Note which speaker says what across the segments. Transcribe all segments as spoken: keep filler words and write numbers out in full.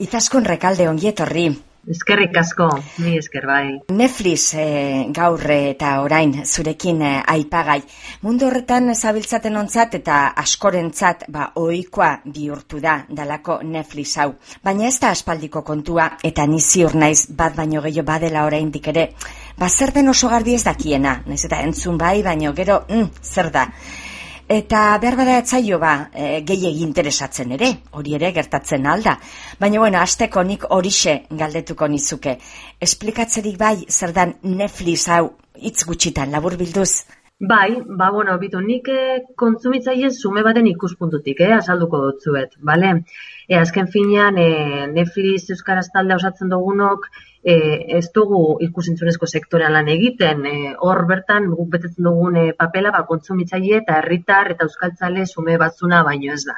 Speaker 1: Izaskun Rekalde, ongi etorri.
Speaker 2: Eskerrik asko, ni esker bai.
Speaker 1: Netflix e, gaur eta orain zurekin e, aipagai. Mundu horretan zabiltzaten ontzat eta askorentzat ba, ohikoa bihurtu da dalako Netflix hau. Baina ez da aspaldiko kontua eta ni ziur naiz bat baino gehiago badela oraindik ere. Ba zer den oso garbi ez dakiena, naiz eta entzun bai, baino gero mm, zer da. Eta behar bada etzaio ba, e, gehiegi interesatzen ere, hori ere gertatzen alda. Baina bueno, hasteko nik horixe galdetuko nizuke. Esplikatzerik bai, zer dan Netflix hau hitz gutxitan labur bilduz?
Speaker 2: Bai, ba, bueno, bitu, nik eh, kontsumitzaile zume baten ikuspuntutik, eh, azalduko dutzuet, bale? E, azken finean, eh, Netflix euskaraz talde osatzen dugunok, eh, ez dugu ikusentzunezko sektorean lan egiten, eh, hor bertan guk betetzen dugun eh, papela, ba, kontsumitzaile eta herritar eta euskaltzale zume batzuna baino ez da.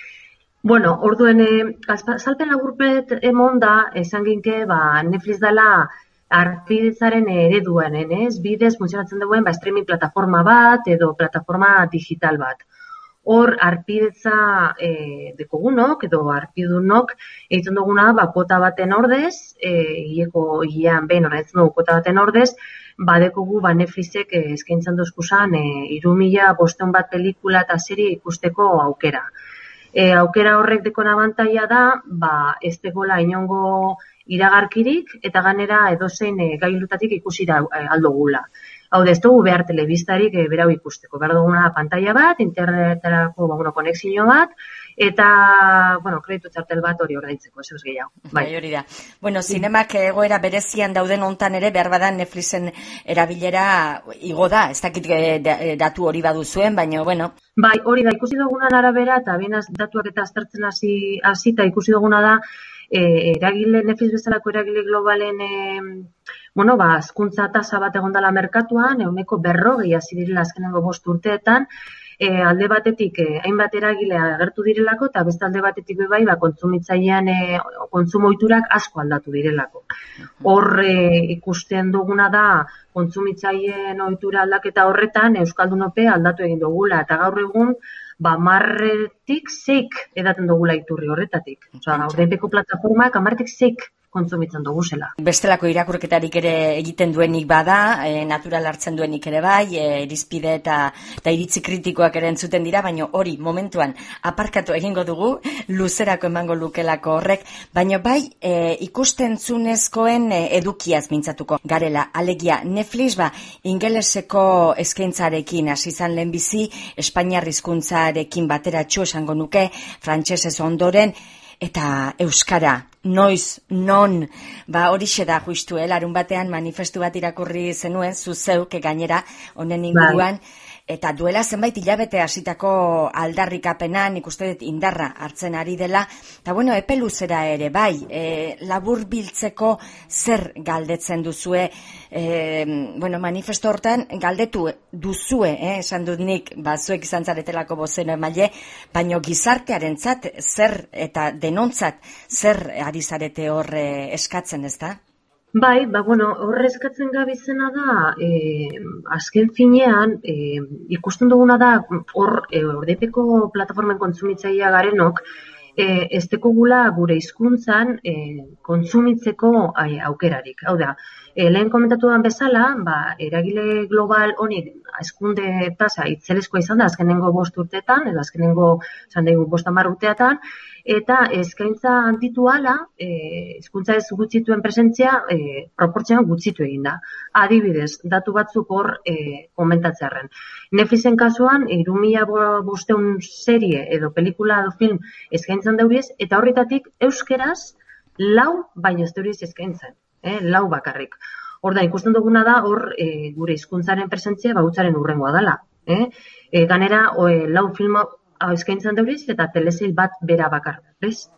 Speaker 2: Bueno, orduen, eh, azalpen laburpet emon da, esan ginke, ba, Netflix dela, arpidetzaren ereduen, ez? Bidez funtzionatzen duen ba, streaming plataforma bat edo plataforma digital bat. Hor, arpidetza e, dekogunok edo arpidunok egiten duguna ba, kota baten ordez, e, hileko hilean behin ordaintzen dugu kota baten ordez, badekogu ba, Netflixek e, eskaintzen dozkuzan e, hiru mila bostehun bat pelikula eta serie ikusteko aukera. E, aukera horrek dekon abantaila da, ba, ez dekola inongo iragarkirik eta ganera edozein e, gailutatik ikusi da e, aldogula. Hau da, ez dugu behar telebistarik e, berau ikusteko. Behar duguna pantalla bat, interneterako ba, bueno, konexio bat, eta, bueno, kreditu txartel bat hori ordaintzeko, ez gehiago.
Speaker 1: Bai, hori da. Bueno, zinemak egoera berezian dauden hontan ere, behar badan Netflixen erabilera igo da, ez dakit e, datu hori baduzuen, baina, bueno.
Speaker 2: Bai, hori da, ikusi dugunan arabera, eta benaz datuak eta aztertzen hasi hasita ikusi duguna da, E, eragile, Netflix bezalako eragile globalen e, bueno, ba, hazkuntza tasa bat egon dela merkatuan, ehuneko berrogei hasi direla azkenengo bost urteetan, e, alde batetik e, hainbat eragile agertu direlako, eta beste alde batetik bai, ba, kontsumitzailean e, kontsumo ohiturak asko aldatu direlako. Hor e, ikusten duguna da, kontsumitzaileen ohitura aldaketa horretan, Euskaldunope aldatu egin dugula, eta gaur egun, ba, marretik zeik edaten dugula iturri horretatik. Osa, ordainpeko plataformak amarretik zeik kontsumitzen dugu zela.
Speaker 1: Bestelako irakurketarik ere egiten duenik bada, e, natural hartzen duenik ere bai, e, irizpide eta, eta iritzi kritikoak ere entzuten dira, baina hori momentuan aparkatu egingo dugu, luzerako emango lukelako horrek, baina bai e, ikustentzunezkoen e, edukiaz mintzatuko garela. Alegia, Netflix ba, ingeleseko eskaintzarekin hasi izan lehenbizi, Espainiar hizkuntzarekin bateratxo esango nuke, frantsesez ondoren, eta euskara, noiz, non, ba horixe da justu, eh? Larun batean manifestu bat irakurri zenuen, zuzeuk gainera, honen inguruan, eta duela zenbait hilabete hasitako aldarrikapenan ikuste dut indarra hartzen ari dela, eta bueno, epe luzera ere, bai, e, labur biltzeko zer galdetzen duzue, e, bueno, manifesto hortan galdetu duzue, eh, esan dut nik, ba, zuek izan zaretelako bozeno emaile, baino gizartearentzat zer eta denontzat zer ari zarete hor eh, eskatzen, ez da?
Speaker 2: Bai, ba, bueno, horre eskatzen gabizena da, eh, azken finean, eh, ikusten duguna da, hor, eh, ordainpeko plataformen kontsumitzailea garenok, eh, ez dekogula gure hizkuntzan eh, kontsumitzeko ai, aukerarik. Hau da, eh, lehen komentatuan bezala, ba, eragile global honi hazkunde tasa itzelezkoa izan da azkenengo bost urteetan, edo azkenengo, esan dugu, bost hamar urteetan, eta eskaintza handitu ala, hizkuntza ez gutxituen presentzia, e, proportzioan gutxitu egin da. Adibidez, datu batzuk hor e, komentatzearren. Netflixen kasuan, hiru mila bostehun serie edo pelikula edo film eskaintzen dauriez, eta horretatik euskeraz lau baino ez dauriez eskaintzen, eh, lau bakarrik. Hor da, ikusten duguna da, hor e, gure hizkuntzaren presentzia bautzaren urrengoa dela. Eh? E, ganera, o, e, lau filma eskaintzen dauriz eta telesail bat bera bakar. Ez?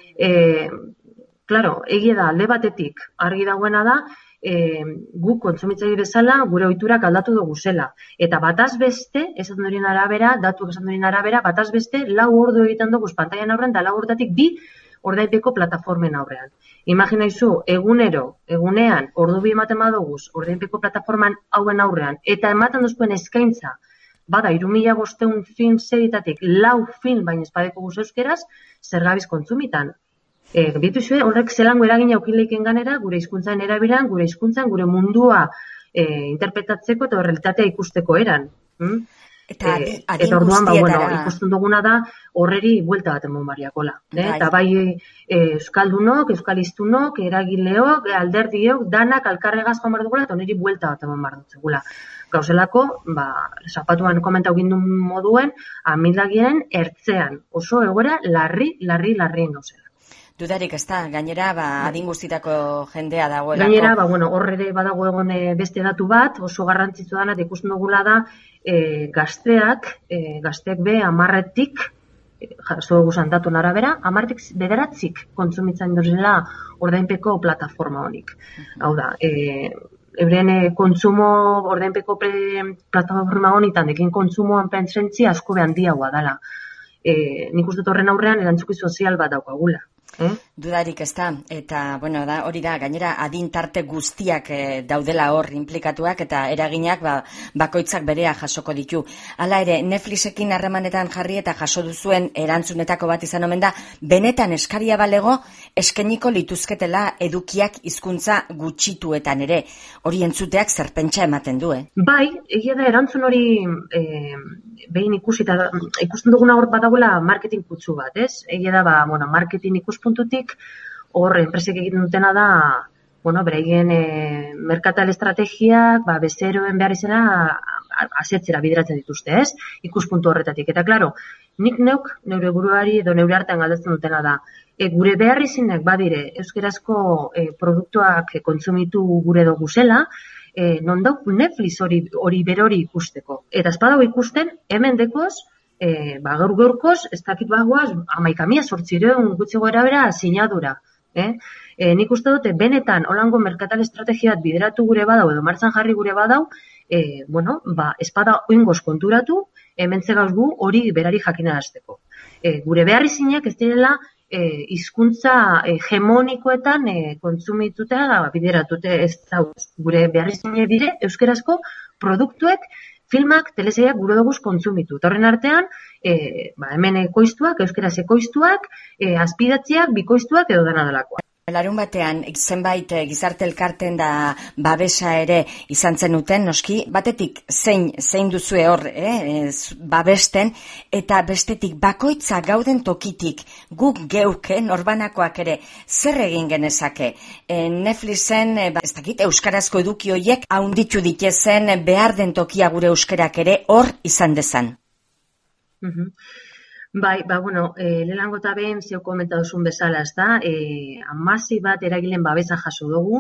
Speaker 2: E, claro, egia da, alde batetik argi dagoena da, e, gu kontsumitzaile bezala gure ohiturak aldatu dugu zela. Eta bataz beste, esan durien arabera, datuak esan durien arabera, bataz beste, lau ordu egiten dugu pantailan aurrean, eta lau ordatik bi ordainpeko plataformen aurrean. Imaginaizu, egunero, egunean, ordu bi ematen badoguz, ordainpeko plataforman hauen aurrean, eta ematen duzuen eskaintza, bada, hiru mila bostehun film serietatik lau film baino espadeko guz euskeraz, zer gabiz kontsumitan. E, bituzue, horrek zelango eragina aukileiken ganera, gure hizkuntzan erabilan, gure hizkuntzan, gure mundua e, interpretatzeko eta realitatea ikusteko eran. Hm?
Speaker 1: Eta, adi,
Speaker 2: e,
Speaker 1: adin
Speaker 2: eta orduan, ba, bueno,
Speaker 1: guztietara.
Speaker 2: ikusten duguna da, horreri buelta bat emon bariakola. Eh?
Speaker 1: Bai.
Speaker 2: Eta bai e, euskaldunok, euskaliztunok, eragileok, alderdiok, danak alkarregaz joan behar dugula, eta horreri buelta bat emon behar dutzegula. Gauzelako, ba, zapatuan komentau gindun moduen, amildagien ertzean. Oso egoera larri, larri, larrien gauzela.
Speaker 1: Dudarik ez da, gainera, ba, adin guztitako jendea dagoelako.
Speaker 2: Gainera, ba, bueno, hor ere badago egon e, beste datu bat, oso garrantzitsua dana, ikusten dugula da, e, gazteak, e, gazteak be, amarretik, e, jaso dugu datu arabera, amarretik bederatzik kontsumitzen duzela ordainpeko plataforma honik. Hau da, e, euren kontsumo ordainpeko plataforma honitan, ekin kontsumoan pentsentzi asko behan diagoa dela. E, nik uste horren aurrean erantzuki sozial bat daukagula. Eh?
Speaker 1: Dudarik ez da, eta bueno, da, hori da, gainera adin tarte guztiak e, daudela hor implikatuak eta eraginak ba, bakoitzak berea jasoko ditu. Hala ere, Netflixekin harremanetan jarri eta jaso duzuen erantzunetako bat izan omen da, benetan eskaria balego eskeniko lituzketela edukiak hizkuntza gutxituetan ere. Hori entzuteak zerpentsa ematen du, eh?
Speaker 2: Bai, egia da erantzun hori e, behin ikusi eta ikusten duguna hor badagoela marketing kutsu bat, ez? Egia da, ba, bueno, marketing ikuspuntutik hor enpresek egiten dutena da, bueno, beraien e, merkatal estrategiak, ba, bezeroen behar izena asetzera bideratzen dituzte, ez? Ikuspuntu horretatik. Eta, klaro, nik neuk, neure buruari edo neure artean galdetzen dutena da, e, gure behar izinek badire euskerazko e, produktuak e, kontsumitu gure dugu zela, e, non dauk Netflix hori, hori berori ikusteko. Eta espadago ikusten, hemen dekoz, e, ba, gaur gaurkoz, ez dakit bagoaz, amaikamia sortzireun gutxi goera bera sinadura. Eh? E, nik uste dute, benetan, holango merkatal estrategia bat bideratu gure badau, edo martzan jarri gure badau, e, bueno, ba, espada oingoz konturatu, hemen zegauz gu hori berari jakinarazteko. E, gure beharri zinak ez direla, e, hizkuntza hegemonikoetan e, kontsumitutea da, bideratute ez da, gure beharri zinak dire, euskerazko produktuek, filmak, telesaiak gure duguz kontsumitu. Horren artean, e, ba, hemen ekoiztuak, euskeraz ekoiztuak, e, azpidatziak, bikoiztuak edo dena delakoa.
Speaker 1: Larun batean, zenbait gizarte elkarten da babesa ere izan zenuten, noski, batetik zein, zein duzue hor, eh, babesten, eta bestetik bakoitza gauden tokitik, guk geuke, norbanakoak ere, zer egin genezake? E, Netflixen, e, ez dakit, euskarazko eduki horiek, haunditu ditezen behar den tokia gure euskarak ere hor izan dezan.
Speaker 2: Mhm. Bai, ba, bueno, e, lehenango eta behin zeu komenta duzun bezala, ez da, e, amasi bat eragilen babesa jaso dugu,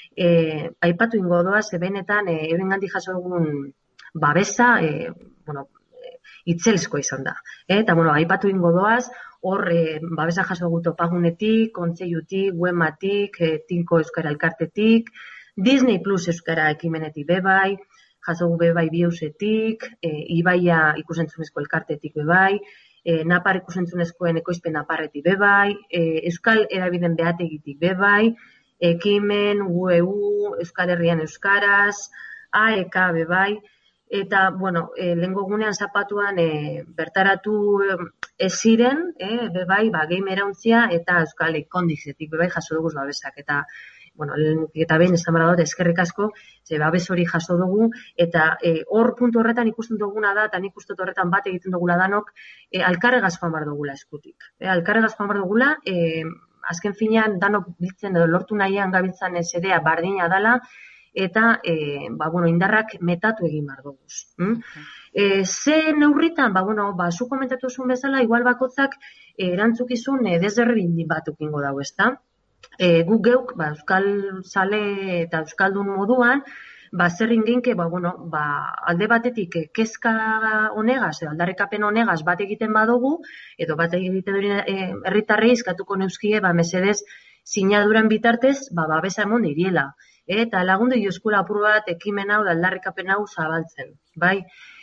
Speaker 2: e, aipatu ingo doa, ze benetan, e, euren gandik jaso dugun babesa, e, bueno, e, itzelezko izan da. E, eta, bueno, aipatu ingo doaz, hor, e, babesa jaso dugu topagunetik, kontseilutik, wematik, e, tinko euskara elkartetik, Disney Plus euskara ekimenetik bebai, jaso dugu bebai biusetik, e, ibaia ikusentzunezko elkartetik bebai, E, napar ikusentzunezkoen ekoizpen naparretik bebai, e, euskal erabiden behategitik bebai, ekimen, U E U, Euskal Herrian Euskaraz, A E K bebai, eta, bueno, e, lehengo gunean zapatuan e, bertaratu ez ziren, e, bebai, ba, game erauntzia eta Euskal Ikondixetik bebai jaso dugu babesak, eta bueno, eta behin esan behar dut, eskerrik asko, ze babes hori jaso dugu, eta e, hor puntu horretan ikusten duguna da, eta nik uste horretan bat egiten dugula danok, e, alkarregaz joan behar dugula eskutik. E, alkarregaz joan behar dugula, e, azken finean danok biltzen edo lortu nahian gabiltzan esedea bardina dela, eta e, ba, bueno, indarrak metatu egin behar duguz. Mm? E, ze neurritan, ba, bueno, ba, zu komentatu zuen bezala, igual bakotzak e, erantzukizun e, desberdin batuk ingo dago, ezta? E, guk geuk, ba, euskal zale eta euskaldun moduan, ba, zer inginke, ba, bueno, ba, alde batetik kezka honegaz, edo aldarrikapen honegaz bat egiten badugu, edo bat egiten duri herritarrei eskatuko neuzkie, ba, mesedez, sinaduran bitartez, ba, babesa emon diriela. Eta lagundu ioskula apur bat ekimen hau, aldarrikapen hau zabaltzen, bai?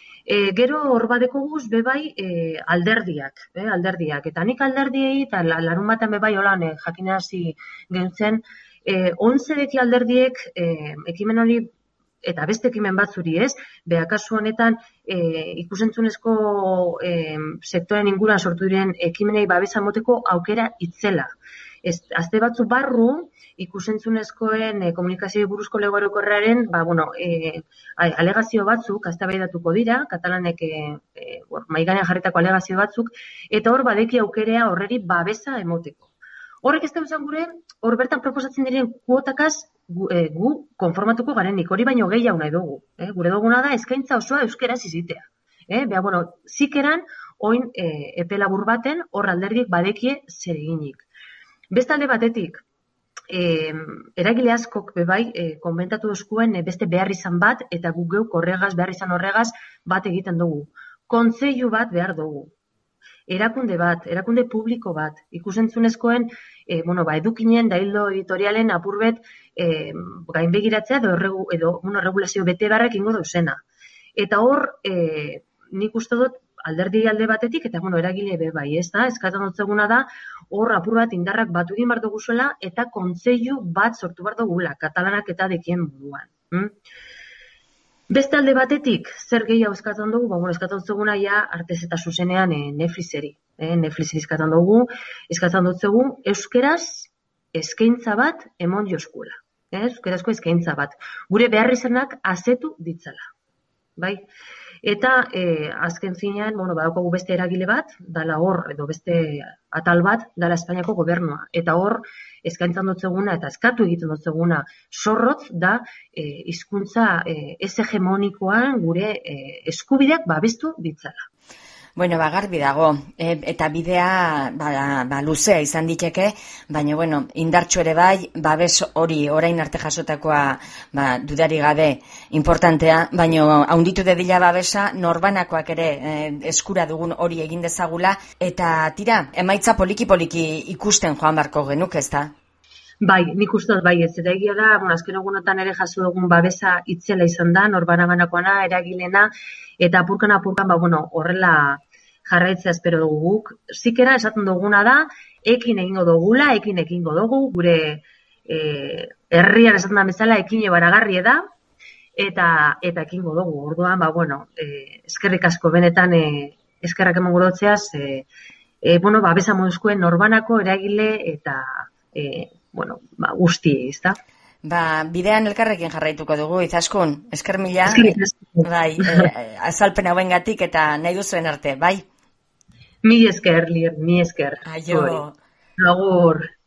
Speaker 2: E, gero hor badeko guz, bebai, e, alderdiak, e, alderdiak. Eta nik alderdiei, eta larun batean bebai holan, e, jakinarazi gentzen, e, onzedeki alderdiek e, ekimen hori, eta beste ekimen batzuri ez, beha kasu honetan e, ikusentzunezko e, sektoren inguran sortu diren ekimenei babesa moteko aukera itzela. azte batzu barru, ikusentzunezkoen e, komunikazio buruzko lege orokorraren, ba, bueno, e, alegazio batzuk, eztabaidatuko dira, katalanek e, e, mahai gainean jarritako alegazio batzuk, eta hor badeki aukerea horreri babesa emoteko. Horrek ez da izan gure, hor bertan proposatzen diren kuotakaz gu, e, gu konformatuko garenik, hori baino gehiago nahi dugu. Eh? Gure duguna da eskaintza osoa euskeraz izitea. Eh? Beha, bueno, zikeran, oin e, epe labur baten, hor alderdiek badekie zer eginik. Bestalde batetik, e, eragile askok bebai e, konbentatu duzkuen e, beste behar izan bat, eta guk geuk horregaz, behar izan horregaz, bat egiten dugu. Kontseilu bat behar dugu. Erakunde bat, erakunde publiko bat, ikusentzunezkoen, e, bueno, ba, edukinen, da hildo editorialen apurbet e, gainbegiratzea edo, erregu, edo bueno, regulazio bete barrek ingo dauzena. Eta hor, e, nik uste dut, alderdi alde batetik, eta bueno, eragile be bai, ez da, eskatzen dutzeguna da, hor apur bat indarrak batu egin behar duguzuela, eta kontseilu bat sortu behar dugula, katalanak eta dekien moduan. Hm? Beste alde batetik, zer gehiago eskatzen dugu, ba, bueno, eskatzen dutzeguna ja, artez eta zuzenean e, Netflixeri. E, Netflixeri eskatzen dugu, eskatzen dutzegu, euskeraz eskaintza bat emon joskuela. E, euskerazko eskaintza bat. Gure behar izanak azetu ditzala. Bai? Eta e, azken finean, bueno, badaukagu beste eragile bat, dala hor, edo beste atal bat, dala Espainiako gobernua. Eta hor, eskaintzan dutzeguna eta eskatu egiten dutzeguna zorrotz da e, hizkuntza e, ez hegemonikoan gure e, eskubideak babestu ditzala.
Speaker 1: Bueno, ba, garbi dago, e, eta bidea ba, ba, luzea izan diteke, baina, bueno, indartxo ere bai, babes hori orain arte jasotakoa ba, dudari gabe importantea, baina haunditu dedila babesa norbanakoak ere e, eskura dugun hori egin dezagula, eta tira, emaitza poliki-poliki ikusten joan barko genuk, ez da?
Speaker 2: Bai, nik uste bai ez, eta egia da, bueno, azken egunotan ere jaso dugun babesa itzela izan da, norbanaganakoana, eragilena, eta apurkan apurkan, ba, bueno, horrela jarraitzea espero dugu guk. Zikera esaten duguna da, ekin egingo dugula, ekin ekingo dugu, gure e, herrian esaten da bezala, ekine baragarri da, eta eta ekingo dugu. Orduan, ba, bueno, e, eskerrik asko benetan, e, eskerrak eman gurotzeaz, e, e, bueno, ba, babesa moduzkoen norbanako, eragile, eta, e, bueno, ba, guzti, ez da?
Speaker 1: Ba, bidean elkarrekin jarraituko dugu, Izaskun, esker mila, bai, e, azalpen hauengatik eta nahi duzuen arte, bai?
Speaker 2: Mi esker, Lier, mi esker.
Speaker 1: Aio.
Speaker 2: Agur.